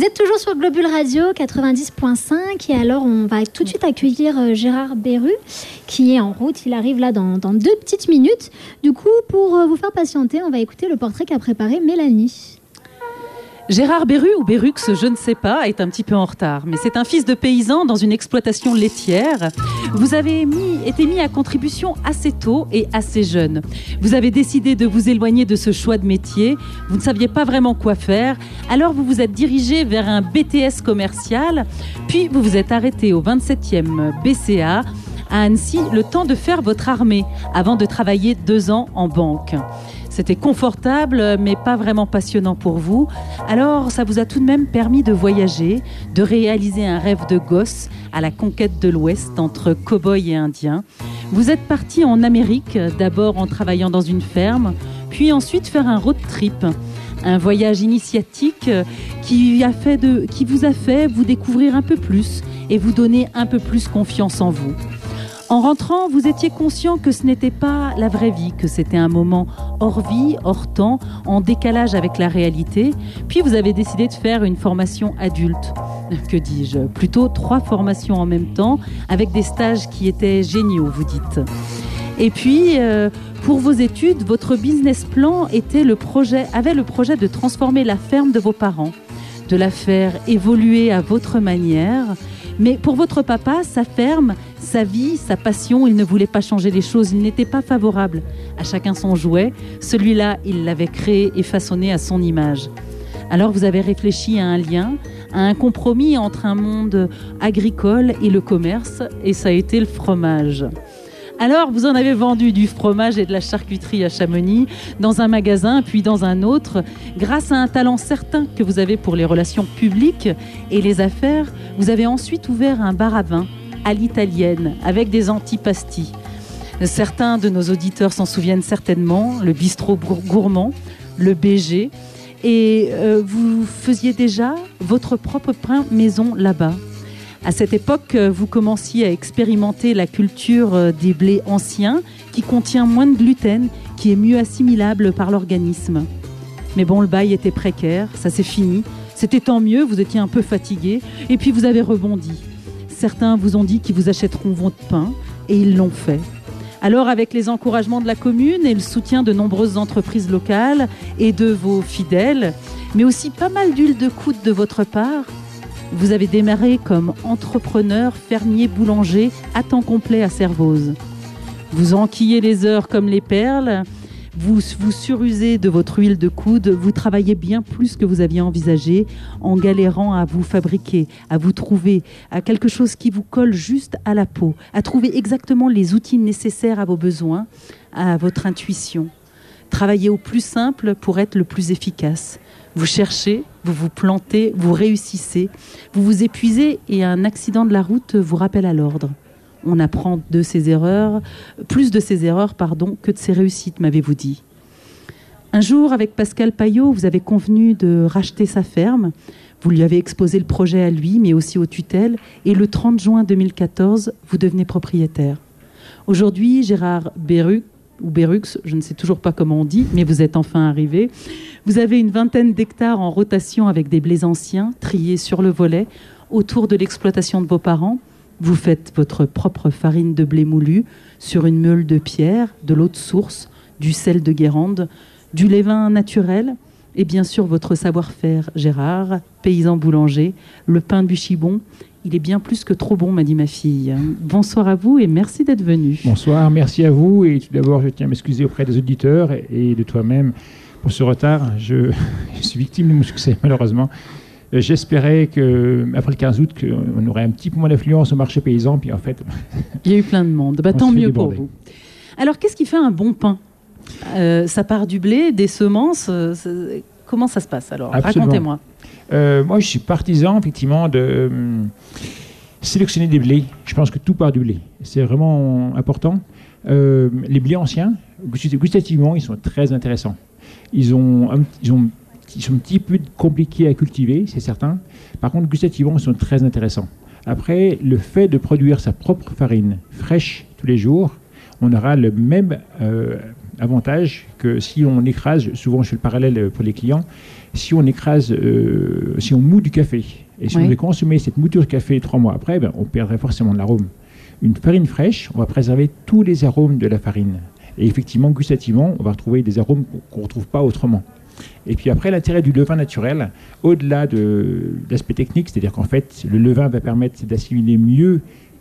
Vous êtes toujours sur Globule Radio 90.5 et alors on va tout de suite accueillir Gérard Beru qui est en route. Il arrive là dans 2 petites minutes. Du coup, pour vous faire patienter, on va écouter le portrait qu'a préparé Mélanie. Gérard Beru, ou Berux, je ne sais pas, est un petit peu en retard. Mais c'est un fils de paysan dans une exploitation laitière. Vous avez été mis à contribution assez tôt et assez jeune. Vous avez décidé de vous éloigner de ce choix de métier. Vous ne saviez pas vraiment quoi faire. Alors vous vous êtes dirigé vers un BTS commercial. Puis vous vous êtes arrêté au 27e BCA à Annecy, le temps de faire votre armée, avant de travailler 2 ans en banque. C'était confortable, mais pas vraiment passionnant pour vous. Alors, ça vous a tout de même permis de voyager, de réaliser un rêve de gosse à la conquête de l'Ouest entre cow-boys et Indiens. Vous êtes parti en Amérique, d'abord en travaillant dans une ferme, puis ensuite faire un road trip. Un voyage initiatique qui vous a fait vous découvrir un peu plus et vous donner un peu plus confiance en vous. En rentrant, vous étiez conscient que ce n'était pas la vraie vie, que c'était un moment hors vie, hors temps, en décalage avec la réalité. Puis vous avez décidé de faire une formation adulte. Que dis-je ? Plutôt 3 formations en même temps, avec des stages qui étaient géniaux, vous dites. Et puis, pour vos études, votre business plan avait le projet de transformer la ferme de vos parents, de la faire évoluer à votre manière. Mais pour votre papa, sa ferme, sa vie, sa passion, il ne voulait pas changer les choses. Il n'était pas favorable. À chacun son jouet. Celui-là, il l'avait créé et façonné à son image. Alors vous avez réfléchi à un lien, à un compromis entre un monde agricole et le commerce. Et ça a été le fromage. Alors, vous en avez vendu du fromage et de la charcuterie à Chamonix, dans un magasin, puis dans un autre. Grâce à un talent certain que vous avez pour les relations publiques et les affaires, vous avez ensuite ouvert un bar à vin à l'italienne, avec des antipastis. Certains de nos auditeurs s'en souviennent certainement, le bistrot gourmand, le BG. Et vous faisiez déjà votre propre pain maison là-bas. À cette époque, vous commenciez à expérimenter la culture des blés anciens qui contient moins de gluten, qui est mieux assimilable par l'organisme. Mais bon, le bail était précaire, ça c'est fini. C'était tant mieux, vous étiez un peu fatigué et puis vous avez rebondi. Certains vous ont dit qu'ils vous achèteront votre pain et ils l'ont fait. Alors, avec les encouragements de la commune et le soutien de nombreuses entreprises locales et de vos fidèles, mais aussi pas mal d'huile de coude de votre part, vous avez démarré comme entrepreneur, fermier, boulanger à temps complet à Servoz. Vous enquillez les heures comme les perles, vous surusez de votre huile de coude, vous travaillez bien plus que vous aviez envisagé en galérant à vous fabriquer, à vous trouver, à quelque chose qui vous colle juste à la peau, à trouver exactement les outils nécessaires à vos besoins, à votre intuition. Travaillez au plus simple pour être le plus efficace. Vous cherchez, vous vous plantez, vous réussissez, vous vous épuisez et un accident de la route vous rappelle à l'ordre. On apprend de ses erreurs, plus de ses erreurs, que de ses réussites, m'avez-vous dit. Un jour, avec Pascal Payot, vous avez convenu de racheter sa ferme. Vous lui avez exposé le projet à lui, mais aussi aux tutelles. Et le 30 juin 2014, vous devenez propriétaire. Aujourd'hui, Gérard Beru, ou Berux, je ne sais toujours pas comment on dit, mais vous êtes enfin arrivé. Vous avez une 20aine d'hectares en rotation avec des blés anciens, triés sur le volet, autour de l'exploitation de vos parents. Vous faites votre propre farine de blé moulu sur une meule de pierre, de l'eau de source, du sel de Guérande, du levain naturel et bien sûr votre savoir-faire, Gérard, paysan boulanger, le pain du Chibon. Il est bien plus que trop bon, m'a dit ma fille. Bonsoir à vous et merci d'être venu. Bonsoir, merci à vous. Et tout d'abord, je tiens à m'excuser auprès des auditeurs et de toi-même pour ce retard. Je suis victime de mon succès, malheureusement. J'espérais qu'après le 15 août, on aurait un petit peu moins d'influence au marché paysan. Puis en fait... Il y a eu plein de monde. Tant mieux pour vous. Alors, qu'est-ce qui fait un bon pain ? Ça part du blé, des semences. Comment ça se passe alors ? Absolument. Racontez-moi. Moi, je suis partisan, effectivement, de sélectionner des blés. Je pense que tout part du blé. C'est vraiment important. Les blés anciens, gustativement, ils sont très intéressants. Ils sont un petit peu compliqués à cultiver, c'est certain. Par contre, gustativement, ils sont très intéressants. Après, le fait de produire sa propre farine fraîche tous les jours, on aura le même avantage que si on écrase, souvent je fais le parallèle pour les clients, si on écrase, si on moud du café, et si on devait consommer cette mouture de café 3 mois après, on perdrait forcément de l'arôme. Une farine fraîche, on va préserver tous les arômes de la farine. Et effectivement, gustativement, on va retrouver des arômes qu'on ne retrouve pas autrement. Et puis après, l'intérêt du levain naturel, au-delà de l'aspect technique, c'est-à-dire qu'en fait, le levain va permettre d'assimiler mieux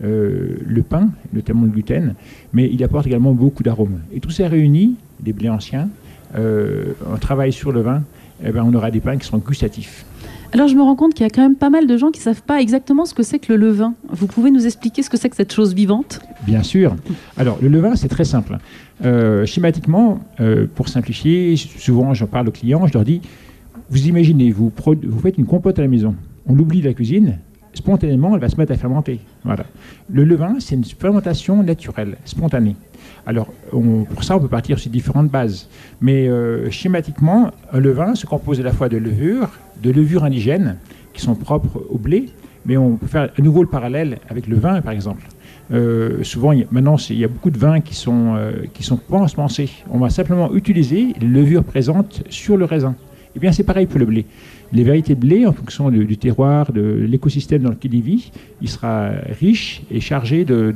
le pain, notamment le gluten, mais il apporte également beaucoup d'arômes. Et tout ça réuni, des blés anciens, on travaille sur le vin, on aura des pains qui seront gustatifs. Alors je me rends compte qu'il y a quand même pas mal de gens qui ne savent pas exactement ce que c'est que le levain. Vous pouvez nous expliquer ce que c'est que cette chose vivante ? Bien sûr. Alors le levain, c'est très simple. Schématiquement, pour simplifier, souvent j'en parle aux clients, je leur dis, vous imaginez, vous faites une compote à la maison, on l'oublie de la cuisine, spontanément, elle va se mettre à fermenter. Voilà. Le levain, c'est une fermentation naturelle, spontanée. Alors, pour ça, on peut partir sur différentes bases. Mais schématiquement, un levain se compose à la fois de levures indigènes, qui sont propres au blé, mais on peut faire à nouveau le parallèle avec le vin, par exemple. Souvent, maintenant, il y a beaucoup de vins qui sont pas ensemencés. On va simplement utiliser les levures présentes sur le raisin. Eh bien, c'est pareil pour le blé. Les variétés de blé, en fonction du terroir, de l'écosystème dans lequel il vit, il sera riche et chargé de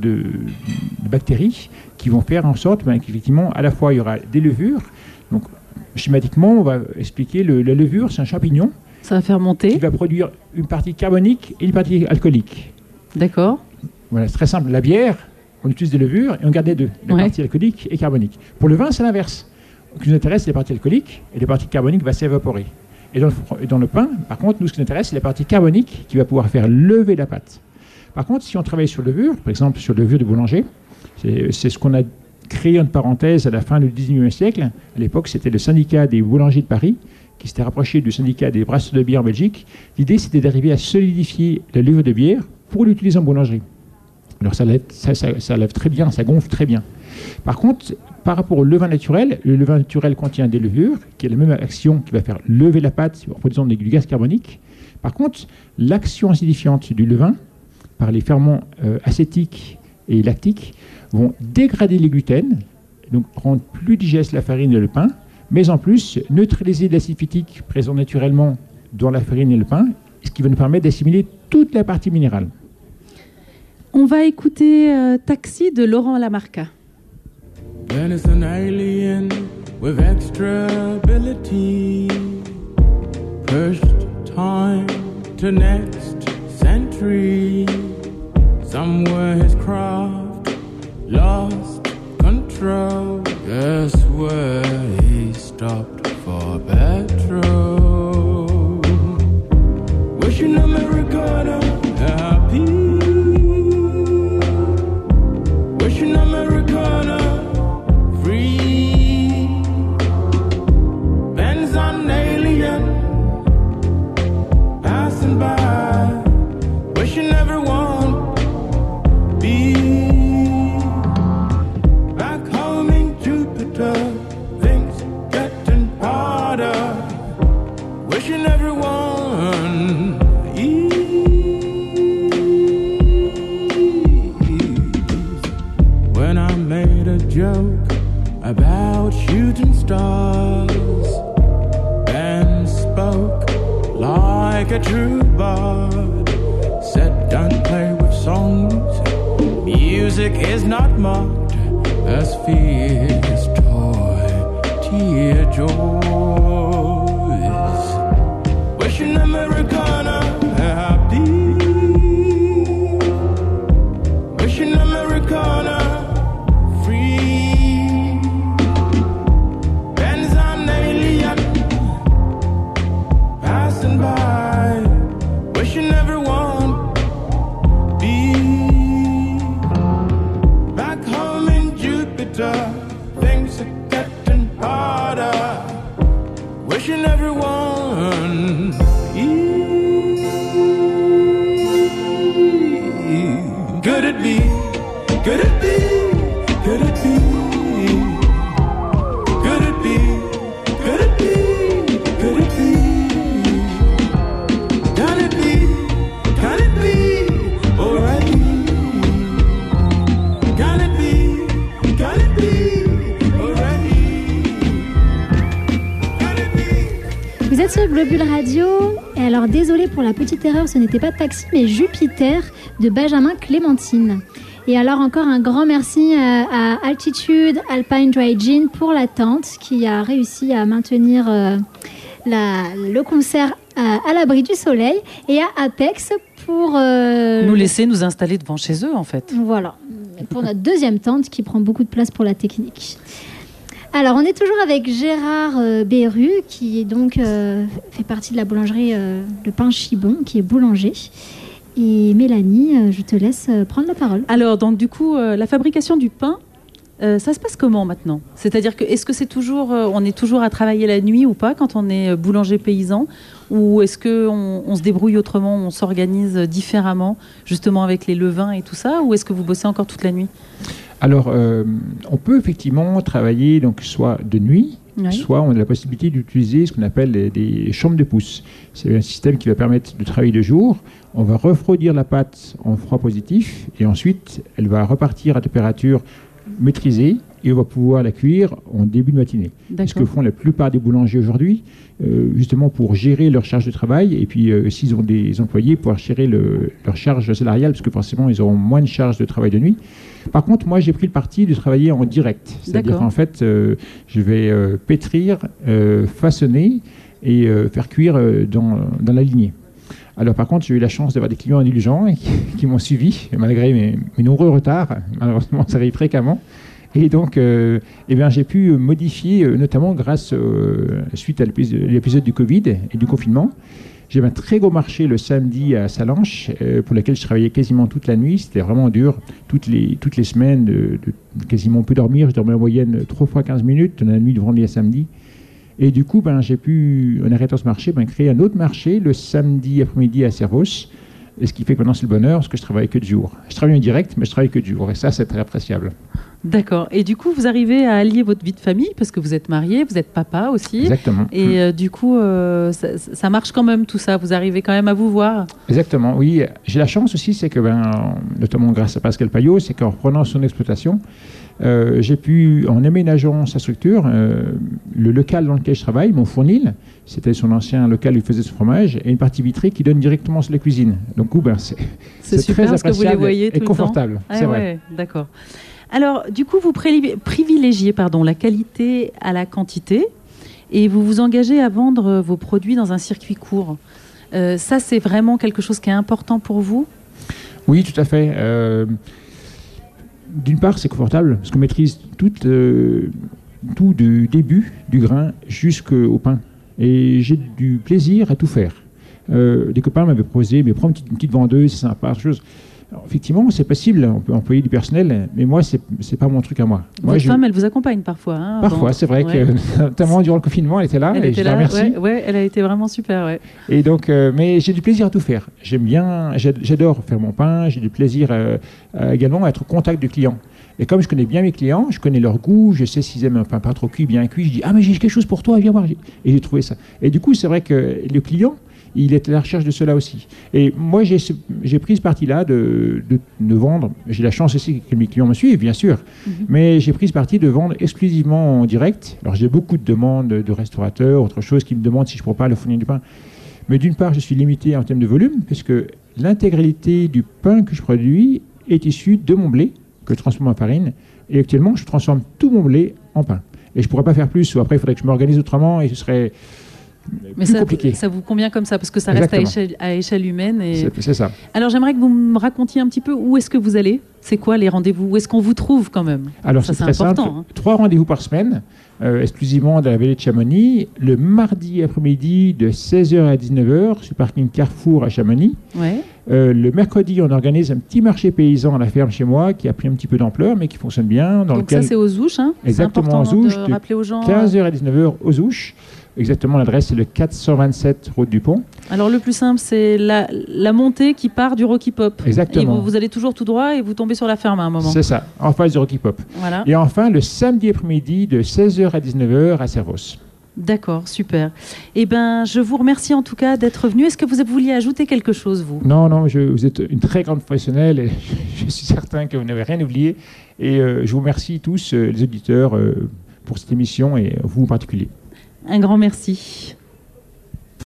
bactéries qui vont faire en sorte qu'effectivement, à la fois, il y aura des levures. Donc, schématiquement, on va expliquer la levure, c'est un champignon. Ça va fermenter. Qui va produire une partie carbonique et une partie alcoolique. D'accord. Voilà, c'est très simple. La bière, on utilise des levures et on garde les deux, la partie alcoolique et carbonique. Pour le vin, c'est l'inverse. Ce qui nous intéresse, c'est les parties alcooliques et les parties carboniques vont s'évaporer. Et dans le pain, par contre, nous, ce qui nous intéresse, c'est la partie carbonique qui va pouvoir faire lever la pâte. Par contre, si on travaille sur levure, par exemple sur levure de boulanger, c'est ce qu'on a créé entre parenthèses à la fin du 19e siècle. À l'époque, c'était le syndicat des boulangers de Paris qui s'était rapproché du syndicat des brasseurs de bière en Belgique. L'idée, c'était d'arriver à solidifier la levure de bière pour l'utiliser en boulangerie. Alors ça lève très bien, ça gonfle très bien. Par contre, par rapport au levain naturel, le levain naturel contient des levures, qui a la même action, qui va faire lever la pâte en produisant du gaz carbonique. Par contre, l'action acidifiante du levain, par les ferments acétiques et lactiques, vont dégrader les gluten, donc rendre plus digeste la farine et le pain, mais en plus neutraliser l'acide phytique présent naturellement dans la farine et le pain, ce qui va nous permettre d'assimiler toute la partie minérale. On va écouter Taxi de Laurent Lamarca. Then it's an alien with extra ability, pushed time to next century. Somewhere his craft lost control. Guess where he stopped for petrol. Wishing Americana happy. Wishing Americana free. Benz on alien passing by. Wishing everyone be back home in Jupiter. Things getting harder. Wishing everyone ease. When I made a joke about shooting stars and spoke like a true bard, said don't play with songs, music is not marked as fear's toy tear joys. Wishing Americana happy. Wishing Americana free. Benz on alien passing by. Wishing everyone be back home in Jupiter. Things are getting harder. Wishing everyone could it be? Could it be? Could it be? Could it be? Could it be? Could it be? Can it be? Can it be? Alright. Can it be? Can it be? Vous êtes sur Globule Radio. Et alors, désolé pour la petite erreur, ce n'était pas Taxi, mais Jupiter de Benjamin Clémentine. Et alors, encore un grand merci à Altitude Alpine Dry Gin pour la tente qui a réussi à maintenir le concert à l'abri du soleil, et à Apex pour nous laisser nous installer devant chez eux, en fait. Voilà, pour notre deuxième tente qui prend beaucoup de place pour la technique. Alors, on est toujours avec Gérard Berru, qui est donc fait partie de la boulangerie Le Pain Chibon, qui est boulanger. Et Mélanie, je te laisse prendre la parole. Alors, donc du coup, la fabrication du pain, ça se passe comment maintenant ? C'est-à-dire que est-ce que c'est toujours, on est toujours à travailler la nuit ou pas quand on est boulanger paysan, ou est-ce qu'on se débrouille autrement, on s'organise différemment, justement avec les levains et tout ça, ou est-ce que vous bossez encore toute la nuit ? Alors, on peut effectivement travailler donc, soit de nuit, oui. Soit on a la possibilité d'utiliser ce qu'on appelle des chambres de pousse. C'est un système qui va permettre de travailler de jour. On va refroidir la pâte en froid positif et ensuite, elle va repartir à température maîtrisée et on va pouvoir la cuire en début de matinée. C'est ce que font la plupart des boulangers aujourd'hui, justement pour gérer leur charge de travail et puis s'ils ont des employés, pouvoir gérer leur charge salariale parce que forcément, ils auront moins de charge de travail de nuit. Par contre, moi, j'ai pris le parti de travailler en direct. C'est-à-dire qu'en fait, je vais pétrir, façonner et faire cuire dans la lignée. Alors, par contre, j'ai eu la chance d'avoir des clients indulgents qui m'ont suivi, malgré mes nombreux retards. Malheureusement, ça arrive fréquemment. Et donc, j'ai pu modifier, notamment grâce suite à l'épisode du Covid et du confinement. J'avais un très gros marché le samedi à Salanches, pour lequel je travaillais quasiment toute la nuit. C'était vraiment dur. Toutes les semaines, de quasiment peu dormir. Je dormais en moyenne 3 fois 15 minutes, la nuit de vendredi à samedi. Et du coup, j'ai pu, en arrêtant ce marché, créer un autre marché le samedi après-midi à Servos. Et ce qui fait que maintenant, c'est le bonheur, parce que je travaille que de jour. Je travaille en direct, mais je travaille que de jour. Et ça, c'est très appréciable. D'accord. Et du coup, vous arrivez à allier votre vie de famille, parce que vous êtes marié, vous êtes papa aussi. Exactement. Et du coup, ça marche quand même tout ça. Vous arrivez quand même à vous voir. Exactement, oui. J'ai la chance aussi, c'est que, notamment grâce à Pascal Payot, c'est qu'en reprenant son exploitation, j'ai pu, en aménageant sa structure, le local dans lequel je travaille, mon fournil, c'était son ancien local où il faisait son fromage, et une partie vitrée qui donne directement sur la cuisine. Donc, c'est super, très parce que vous les voyez tout et confortable. C'est vrai. D'accord. Alors, du coup, vous privilégiez la qualité à la quantité, et vous vous engagez à vendre vos produits dans un circuit court. Ça, c'est vraiment quelque chose qui est important pour vous ? Oui, tout à fait. D'une part, c'est confortable, parce qu'on maîtrise tout du début du grain jusqu'au pain. Et j'ai du plaisir à tout faire. Des copains m'avaient proposé, mais prends une petite vendeuse, c'est sympa, chose. Alors, effectivement, c'est possible, on peut employer du personnel, mais moi, c'est pas mon truc à moi. Votre femme, elle vous accompagne parfois. Parfois, c'est vrai que, notamment durant le confinement, elle était là, et je la remercie. Ouais, elle a été vraiment super, ouais. Et donc, mais j'ai du plaisir à tout faire. J'adore faire mon pain, j'ai du plaisir également à être au contact du client. Et comme je connais bien mes clients, je connais leur goût, je sais s'ils aiment un pain pas trop cuit, bien cuit, je dis « Ah, mais j'ai quelque chose pour toi, viens voir ». Et j'ai trouvé ça. Et du coup, c'est vrai que le client, il est à la recherche de cela aussi. Et moi, j'ai pris ce parti-là de vendre. J'ai la chance aussi que mes clients me suivent, bien sûr. Mais j'ai pris ce parti de vendre exclusivement en direct. Alors, j'ai beaucoup de demandes de restaurateurs, autre chose, qui me demandent si je ne pourrais pas leur fournir du pain. Mais d'une part, je suis limité en termes de volume, puisque l'intégralité du pain que je produis est issue de mon blé, que je transforme en farine. Et actuellement, je transforme tout mon blé en pain. Et je ne pourrais pas faire plus, ou après, il faudrait que je m'organise autrement, et ce serait plus compliqué. Ça vous convient comme ça, parce que ça reste à échelle humaine. Et... C'est ça. Alors, j'aimerais que vous me racontiez un petit peu où est-ce que vous allez. C'est quoi les rendez-vous ? Où est-ce qu'on vous trouve quand même ? Alors, c'est très important, simple. 3 rendez-vous par semaine, exclusivement dans la vallée de Chamonix. Le mardi après-midi, de 16h à 19h, sur le parking Carrefour à Chamonix. Ouais. Le mercredi, on organise un petit marché paysan à la ferme chez moi, qui a pris un petit peu d'ampleur, mais qui fonctionne bien. Donc ça, c'est aux Ouches, hein ? Exactement, aux Ouches, de rappeler aux gens. 15h à 19h, aux Ouches. Exactement, l'adresse, c'est le 427 route du Pont. Alors, le plus simple, c'est la montée qui part du Rocky Pop. Exactement. Et vous allez toujours tout droit et vous tombez sur la ferme à un moment. C'est ça, en face du Rocky Pop. Voilà. Et enfin, le samedi après-midi, de 16h à 19h à Servos. D'accord, super. Eh bien, je vous remercie en tout cas d'être venu. Est-ce que vous vouliez ajouter quelque chose, vous ? Non, vous êtes une très grande professionnelle et je suis certain que vous n'avez rien oublié. Et je vous remercie tous, les auditeurs, pour cette émission et vous en particulier. Un grand merci.